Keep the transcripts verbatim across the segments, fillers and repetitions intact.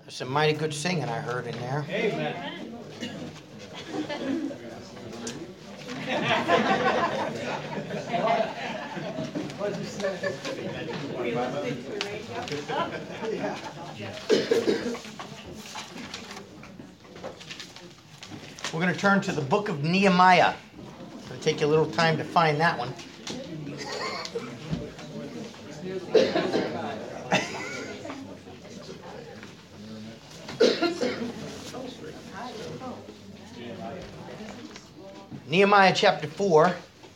Some mighty good singing I heard in there. Amen. We're going to turn to the book of Nehemiah. It's going to take you a little time to find that one. Nehemiah chapter four.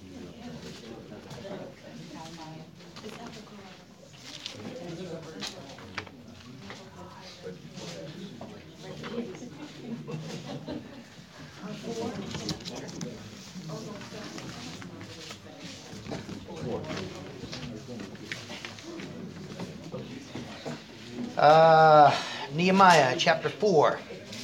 Uh, Nehemiah chapter four.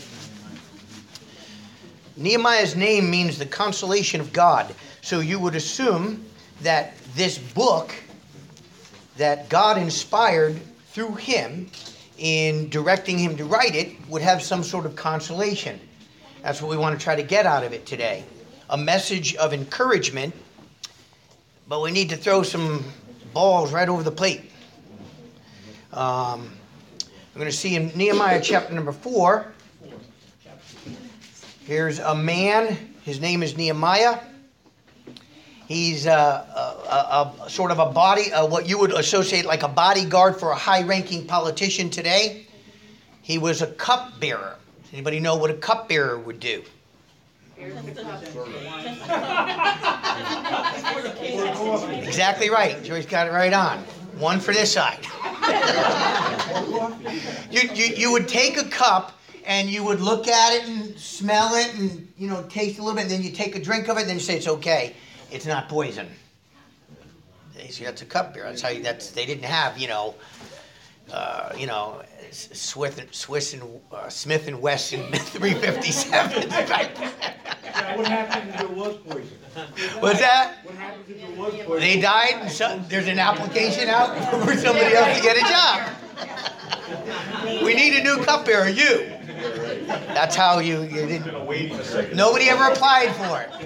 Nehemiah's name means the consolation of God. So you would assume that this book that God inspired through him in directing him to write it would have some sort of consolation. That's what we want to try to get out of it today. A message of encouragement, but we need to throw some balls right over the plate. Um, we're going to see in Nehemiah chapter number four. Here's a man. His name is Nehemiah. He's uh, a, a, a sort of a body, uh, what you would associate like a bodyguard for a high-ranking politician today. He was a cupbearer. Does anybody know what a cupbearer would do? Exactly right. Joy's got it right on. One for this side. you, you, you would take a cup and you would look at it and smell it and, you know, taste a little bit, and then you take a drink of it and then you say it's okay. It's not poison. They say that's a cup beer. That's how you, that's, they didn't have, you know, uh, you know, Swiss and, Swiss and uh, Smith and Wesson three fifty-sevens. Right? Yeah, what happens if it was poison? What's that? What happens if it was poison? They died and so, there's an application out for somebody else to get a job. We need a new cup bearer, you. That's how you, you didn't. Nobody ever applied for it.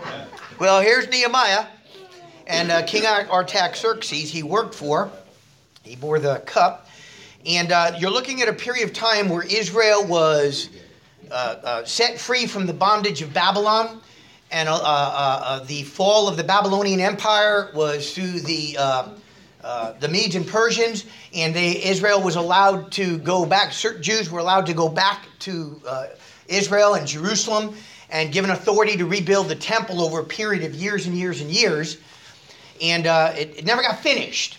Well, here's Nehemiah, and uh, King Artaxerxes he worked for. He bore the cup, and uh, you're looking at a period of time where Israel was uh, uh, set free from the bondage of Babylon, and uh, uh, uh, the fall of the Babylonian Empire was through the uh, uh, the Medes and Persians, and they, Israel was allowed to go back. Certain Jews were allowed to go back to uh, Israel and Jerusalem, and given authority to rebuild the temple over a period of years and years and years. And uh, it, it never got finished.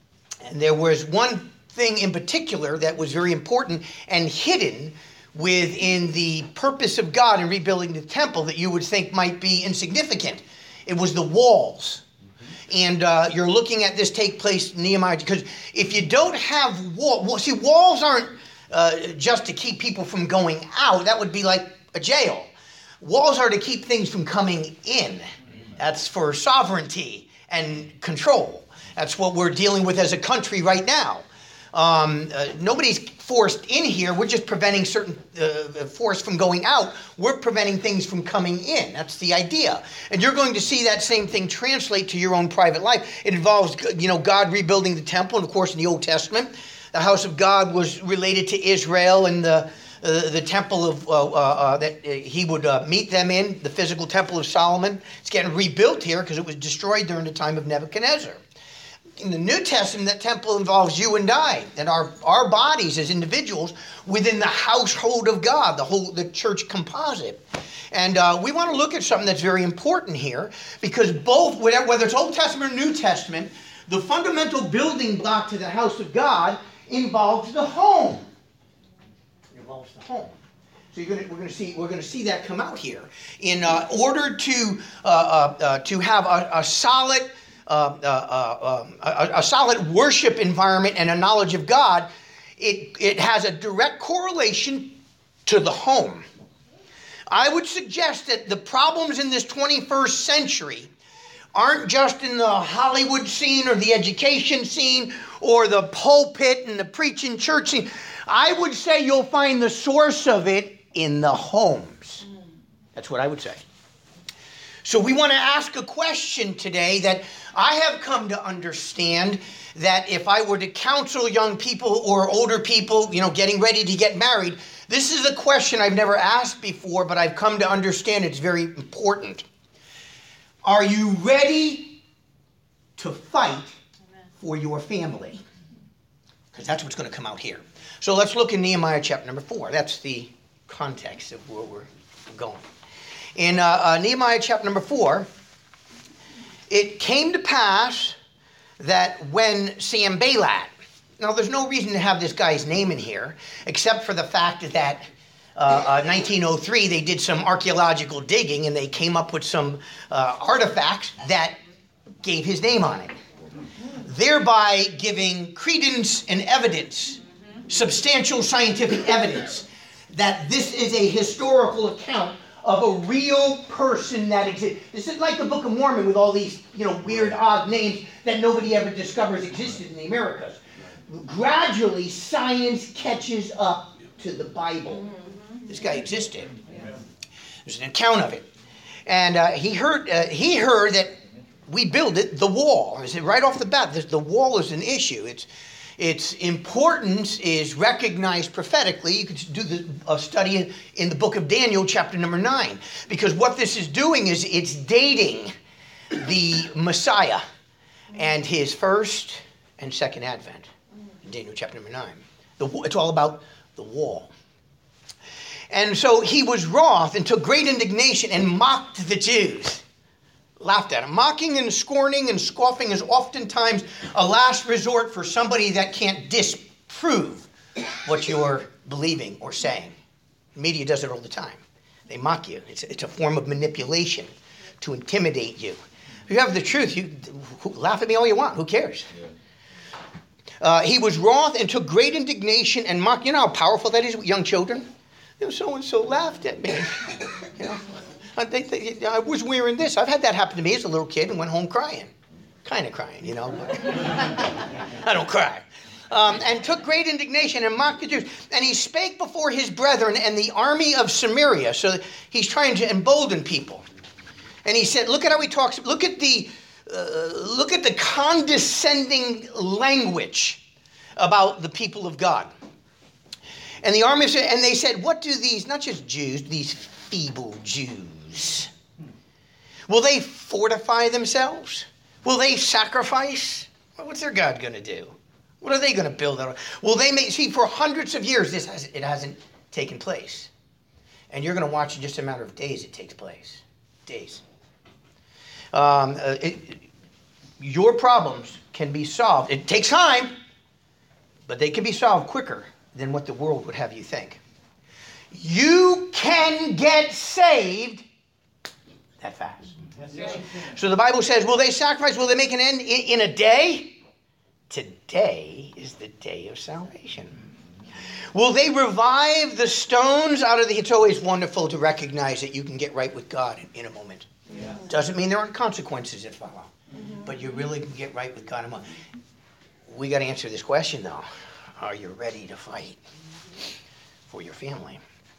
And there was one thing in particular that was very important and hidden within the purpose of God in rebuilding the temple that you would think might be insignificant. It was the walls. And uh, you're looking at this take place in Nehemiah, because if you don't have walls, well, see, walls aren't uh, just to keep people from going out. That would be like a jail. Walls are to keep things from coming in. That's for sovereignty and control. That's what we're dealing with as a country right now. Um, uh, nobody's forced in here. We're just preventing certain uh, force from going out. We're preventing things from coming in. That's the idea. And you're going to see that same thing translate to your own private life. It involves, you know, God rebuilding the temple. And of course, in the Old Testament, the house of God was related to Israel and the uh, the temple of uh, uh, uh, that he would uh, meet them in, the physical temple of Solomon. It's getting rebuilt here because it was destroyed during the time of Nebuchadnezzar. In the New Testament, that temple involves you and I, and our, our bodies as individuals within the household of God, the whole the church composite. And uh, we want to look at something that's very important here, because both, whether it's Old Testament or New Testament, the fundamental building block to the house of God involves the home. It involves the home. So you're gonna, we're going to see we're going to see that come out here. In uh, order to uh, uh, uh, to have a, a solid Uh, uh, uh, uh, a, a solid worship environment and a knowledge of God, it, it has a direct correlation to the home. I would suggest that the problems in this twenty-first century aren't just in the Hollywood scene or the education scene or the pulpit and the preaching church scene. I would say you'll find the source of it in the homes. That's what I would say. So we want to ask a question today that I have come to understand, that if I were to counsel young people or older people, you know, getting ready to get married, this is a question I've never asked before, but I've come to understand it's very important. Are you ready to fight for your family? Because that's what's going to come out here. So let's look in Nehemiah chapter number four. That's the context of where we're going. In uh, uh, Nehemiah chapter number four, it came to pass that when Sanballat, now there's no reason to have this guy's name in here, except for the fact that uh, uh, nineteen oh three they did some archaeological digging and they came up with some uh, artifacts that gave his name on it, thereby giving credence and evidence, substantial scientific evidence, that this is a historical account of a real person that exists. This is like the Book of Mormon with all these, you know, weird, odd names that nobody ever discovers existed in the Americas. Gradually, science catches up to the Bible. This guy existed. There's an account of it. And uh, he heard uh, he heard that we build it, the wall. I said right off the bat, the wall is an issue. It's Its importance is recognized prophetically. You could do the, a study in, in the book of Daniel, chapter number nine. Because what this is doing is it's dating the Messiah and his first and second advent. Daniel chapter number nine. The, it's all about the wall. And so he was wroth and took great indignation and mocked the Jews. Laughed at him. Mocking and scorning and scoffing is oftentimes a last resort for somebody that can't disprove what you're believing or saying. The media does it all the time. They mock you. It's, it's a form of manipulation to intimidate you. If you have the truth, you laugh at me all you want. Who cares? Yeah. Uh, he was wroth and took great indignation and mocked. You know how powerful that is with young children? You know, so-and-so laughed at me. You know. I, they, they, I was wearing this. I've had that happen to me as a little kid and went home crying. Kind of crying, you know. But I don't cry. Um, and took great indignation and mocked the Jews. And he spake before his brethren and the army of Samaria. So he's trying to embolden people. And he said, look at how he talks. Look at the, uh, look at the condescending language about the people of God. And the army, and they said, what do these, not just Jews, these feeble Jews, will they fortify themselves? Will they sacrifice? What's their God going to do? What are they going to build on? Will they make, see, for hundreds of years, this has, it hasn't taken place. And you're going to watch in just a matter of days it takes place. Days. Um, uh, it, your problems can be solved. It takes time, but they can be solved quicker than what the world would have you think. You can get saved that fast. So the Bible says, will they sacrifice? Will they make an end in, in a day? Today is the day of salvation. Will they revive the stones out of the... It's always wonderful to recognize that you can get right with God in, in a moment. Yeah. Doesn't mean there aren't consequences that follow. Mm-hmm. But you really can get right with God in a moment. We got to answer this question, though. Are you ready to fight for your family?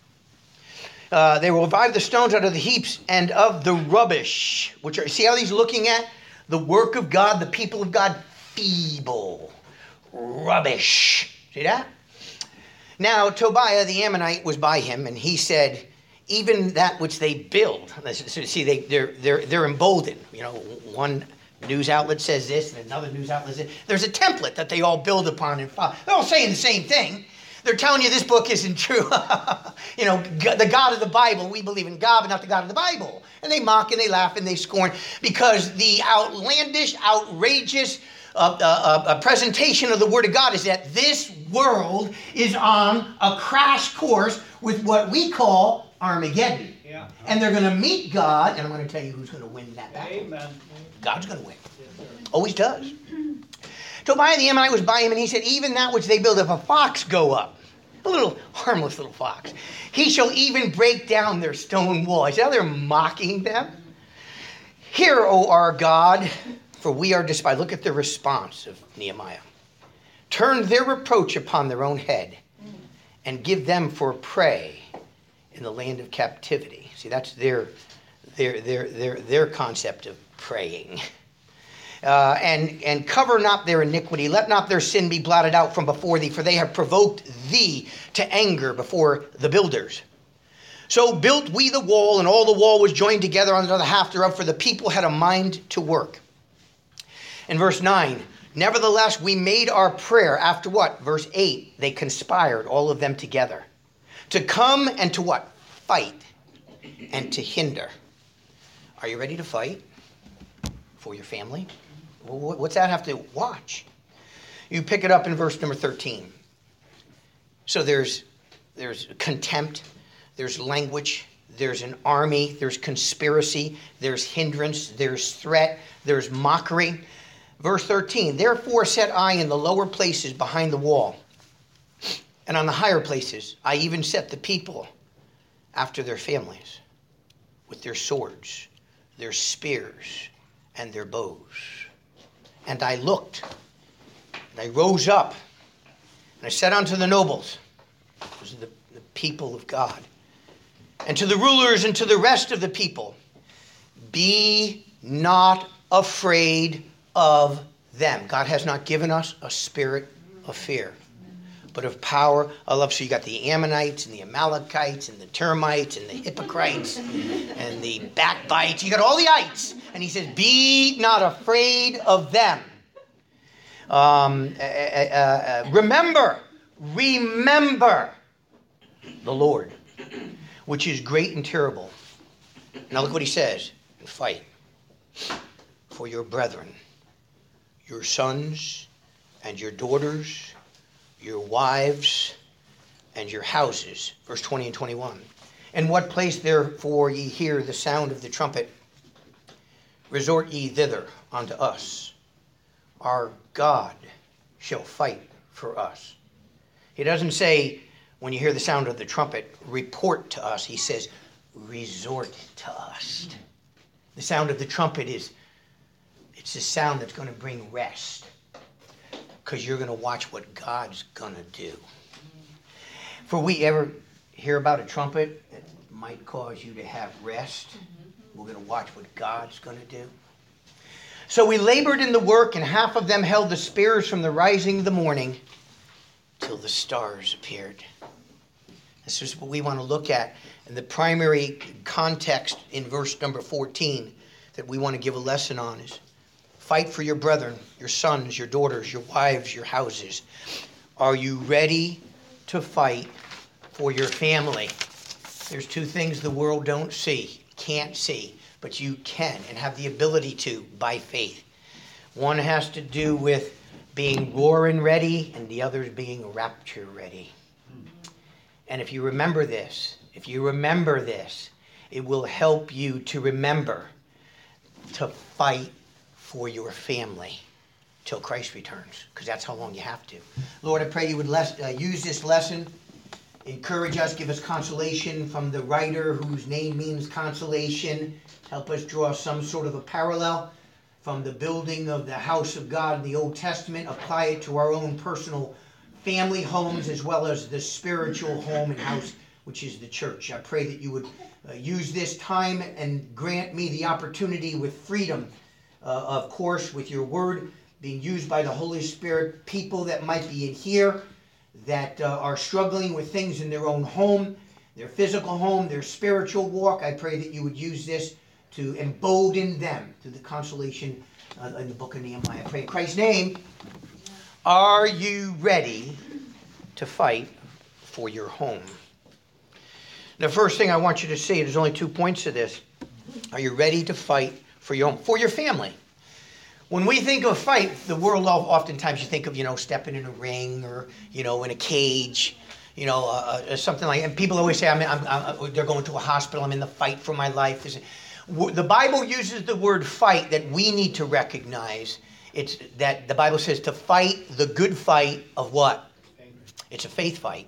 Uh, they will revive the stones out of the heaps and of the rubbish. Which are, see how he's looking at the work of God, the people of God? Feeble. Rubbish. See that? Now, Tobiah the Ammonite was by him, and he said, even that which they build. See, they, they're, they're, they're emboldened. You know, one news outlet says this, and another news outlet says this. There's a template that they all build upon and follow. They're all saying the same thing. They're telling you this book isn't true. You know, the God of the Bible, we believe in God, but not the God of the Bible. And they mock and they laugh and they scorn because the outlandish, outrageous uh, uh, uh, presentation of the Word of God is that this world is on a crash course with what we call Armageddon. Yeah. And they're going to meet God, and I'm going to tell you who's going to win that battle. Amen. God's going to win. Always does. Tobiah the Ammonite was by him, and he said, even that which they build, if a fox go up, a little harmless little fox, he shall even break down their stone wall. I see how they're mocking them? Hear, O our God, for we are despised. Look at the response of Nehemiah. Turn their reproach upon their own head, and give them for prey in the land of captivity. See, that's their their their their their concept of praying. Uh, and and cover not their iniquity, let not their sin be blotted out from before thee, for they have provoked thee to anger before the builders. So built we the wall, and all the wall was joined together under the half thereof, for the people had a mind to work. In verse nine, nevertheless we made our prayer after what? Verse eight, they conspired, all of them together, to come and to what? Fight and to hinder. Are you ready to fight for your family? Well, what's that have to watch? You pick it up in verse number thirteen. So there's there's contempt, there's language, there's an army, there's conspiracy, there's hindrance, there's threat, there's mockery. Verse thirteen, therefore set I in the lower places behind the wall, and on the higher places I even set the people after their families, with their swords, their spears, and their bows. And I looked, and I rose up, and I said unto the nobles, those are the, the people of God, and to the rulers and to the rest of the people, be not afraid of them. God has not given us a spirit of fear, but of power, of love. So you got the Ammonites and the Amalekites and the termites and the hypocrites and the backbites. You got all the ites. And he says, be not afraid of them. Um, uh, uh, uh, remember, remember the Lord, which is great and terrible. Now look what he says. And fight for your brethren, your sons and your daughters, your wives, and your houses. Verse twenty and twenty-one. In what place therefore ye hear the sound of the trumpet, resort ye thither unto us. Our God shall fight for us. He doesn't say, when you hear the sound of the trumpet, report to us. He says, resort to us. The sound of the trumpet is, it's a sound that's going to bring rest. Because you're going to watch what God's going to do. For we ever hear about a trumpet that might cause you to have rest, we're going to watch what God's going to do. So we labored in the work, and half of them held the spears from the rising of the morning till the stars appeared. This is what we want to look at. And the primary context in verse number fourteen that we want to give a lesson on is, fight for your brethren, your sons, your daughters, your wives, your houses. Are you ready to fight for your family? There's two things the world don't see, can't see, but you can and have the ability to by faith. One has to do with being roaring ready, and the other is being rapture ready. And if you remember this, if you remember this, it will help you to remember to fight for your family till Christ returns, because that's how long you have to. Lord, I pray you would les- uh, use this lesson, encourage us, give us consolation from the writer whose name means consolation. Help us draw some sort of a parallel from the building of the house of God in the Old Testament, apply it to our own personal family homes as well as the spiritual home and house, which is the church. I pray that you would uh, use this time and grant me the opportunity with freedom, uh, of course, with your word being used by the Holy Spirit, people that might be in here that uh, are struggling with things in their own home, their physical home, their spiritual walk. I pray that you would use this to embolden them to the consolation uh, in the book of Nehemiah. I pray in Christ's name. Are you ready to fight for your home? The first thing I want you to see, there's only two points to this. Are you ready to fight for your home, for your family? When we think of fight, the world oftentimes you think of, you know, stepping in a ring or, you know, in a cage, you know, uh, uh, something like that. And people always say, I'm, I'm, I'm, they're going to a hospital, I'm in the fight for my life. There's a, the Bible uses the word fight that we need to recognize. It's that the Bible says to fight the good fight of what? It's a faith fight.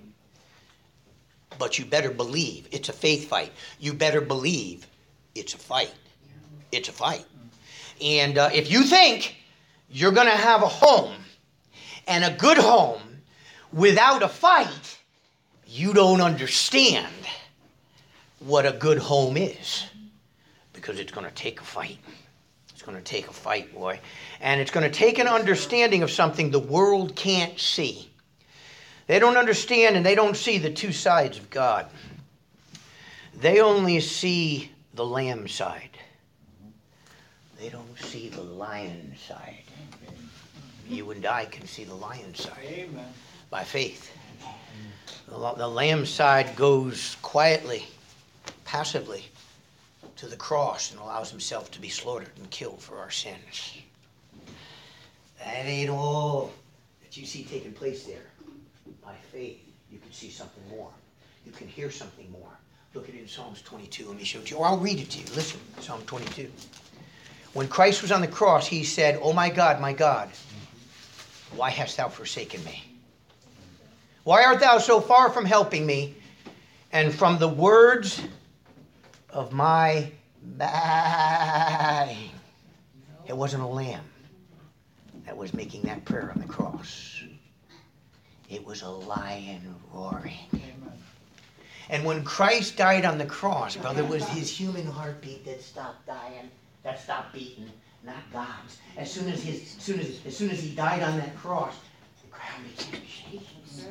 But you better believe it's a faith fight. You better believe it's a fight. It's a fight. And uh, if you think you're going to have a home and a good home without a fight, you don't understand what a good home is, because it's going to take a fight. It's going to take a fight, boy. And it's going to take an understanding of something the world can't see. They don't understand, and they don't see the two sides of God. They only see the lamb side. They don't see the lion side. You and I can see the lion side. Amen. By faith. The, the lamb side goes quietly, passively, to the cross and allows himself to be slaughtered and killed for our sins. That ain't all that you see taking place there. By faith, you can see something more. You can hear something more. Look at it in Psalms twenty-two. Let me show it to you. Or I'll read it to you. Listen, Psalm twenty-two. When Christ was on the cross, he said, "Oh my God, my God, why hast thou forsaken me? Why art thou so far from helping me? And from the words of my baying." It wasn't a lamb that was making that prayer on the cross. It was a lion roaring. And when Christ died on the cross, brother, it was his human heartbeat that stopped dying, that stopped beating, not God's. As soon as his, as soon as, as soon as he died on that cross, the ground began to shake.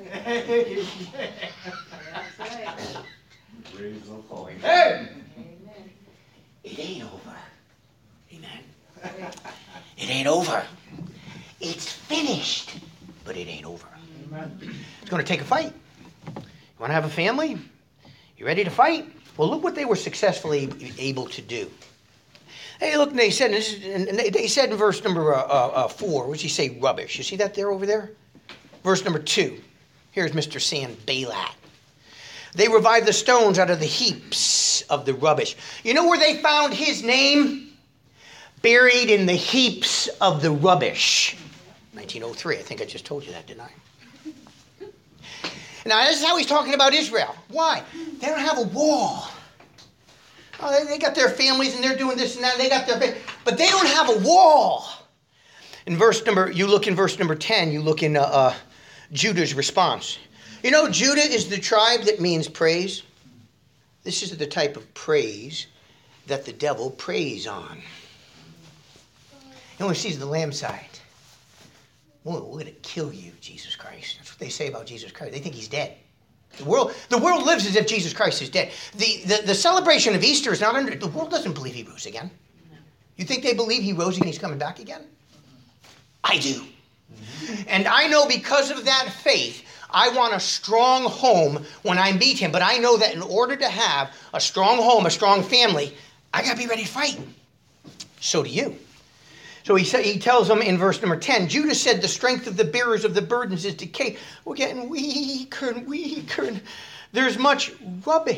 That's right. Oh, amen. It ain't over. Amen. It ain't over. It's finished, but it ain't over. Amen. It's going to take a fight. You want to have a family? You ready to fight? Well, look what they were successfully able to do. Hey, look, they said, this is, and they said in verse number uh, uh, four, what does he say? Rubbish. You see that there over there? Verse number two. Here's Mister Sanballat. They revived the stones out of the heaps of the rubbish. You know where they found his name? Buried in the heaps of the rubbish. nineteen oh three. I think I just told you that, didn't I? Now, this is how he's talking about Israel. Why? They don't have a wall. Oh, they, they got their families and they're doing this and that. They got their, but they don't have a wall. In verse number, you look in verse number ten. You look in uh, uh, Judah's response. You know, Judah is the tribe that means praise. This is the type of praise that the devil preys on. He only sees the lamb side. Well, we're going to kill you, Jesus Christ. That's what they say about Jesus Christ. They think he's dead. The world, the world lives as if Jesus Christ is dead. The, the, the celebration of Easter is not under... The world doesn't believe he rose again. You think they believe he rose again and he's coming back again? I do. Mm-hmm. And I know because of that faith, I want a strong home when I meet him. But I know that in order to have a strong home, a strong family, I got to be ready to fight. So do you. So he said, he tells them in verse number ten, Judah said, the strength of the bearers of the burdens is decayed. We're getting weaker and weaker. And there's much rubbish.